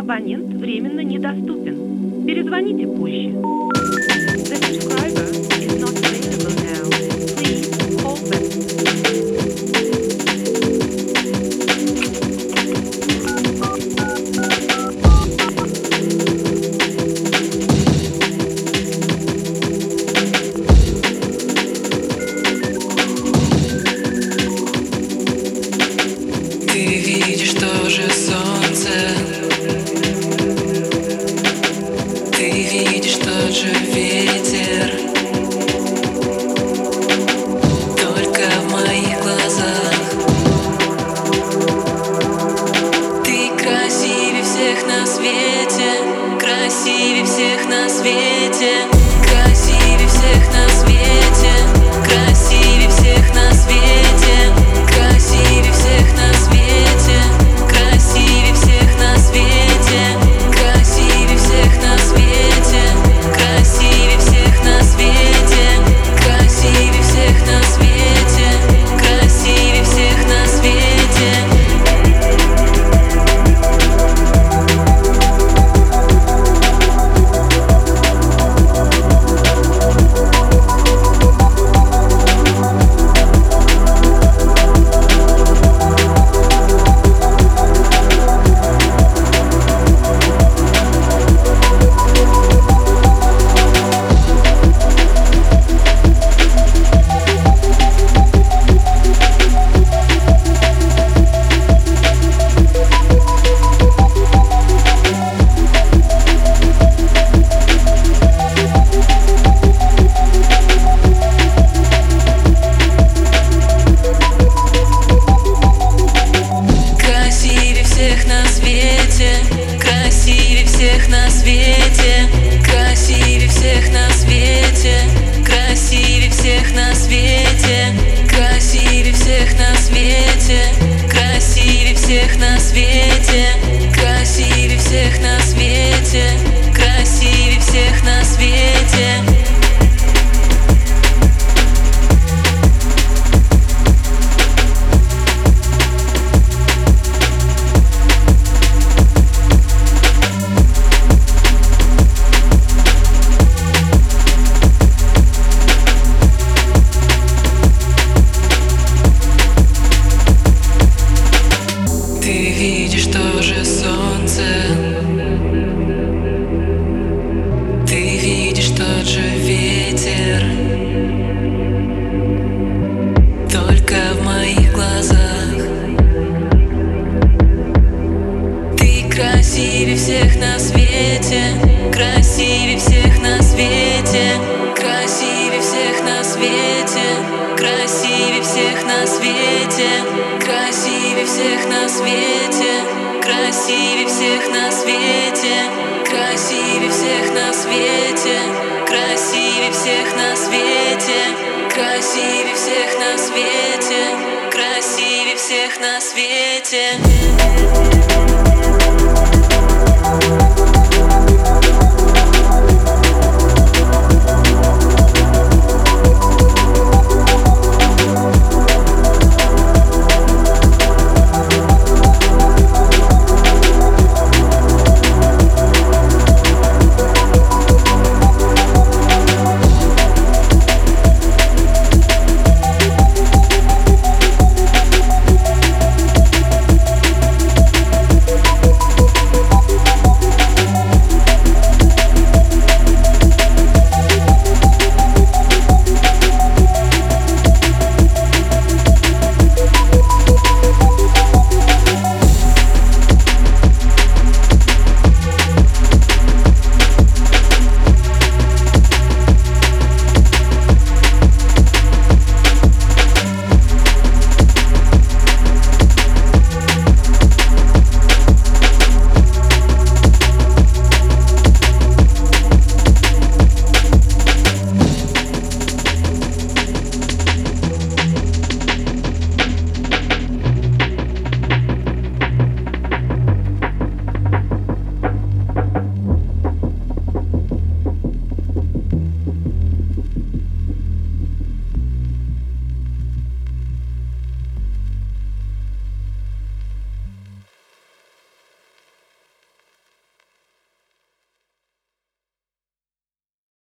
Абонент временно недоступен. Перезвоните позже. The subscriber is not available now. Please call back. Ты видишь тоже солнце, ты видишь тот же ветер, только в моих глазах. Ты красивее всех на свете, красивее всех на свете, красивее всех на свете, красивее всех на свете, красивее всех на свете, красивее всех на свете, красивее всех на свете, красивее всех на свете, красивее всех на свете, красивее всех на свете. Красивее всех на свете, красивее всех на свете, красивее всех на свете, красивее всех на свете, красивее всех на свете, красивее всех на свете, красивее всех на свете, красивее всех на свете. Ты видишь тоже солнце, ты видишь тот же ветер, только в моих глазах. Ты красивее всех на свете, красивее всех на свете, красивее всех на свете, красивее всех на свете, красивее всех на свете, красивее всех на свете, красивее всех на свете, красивее всех на свете, красивее всех на свете, красивее всех на свете.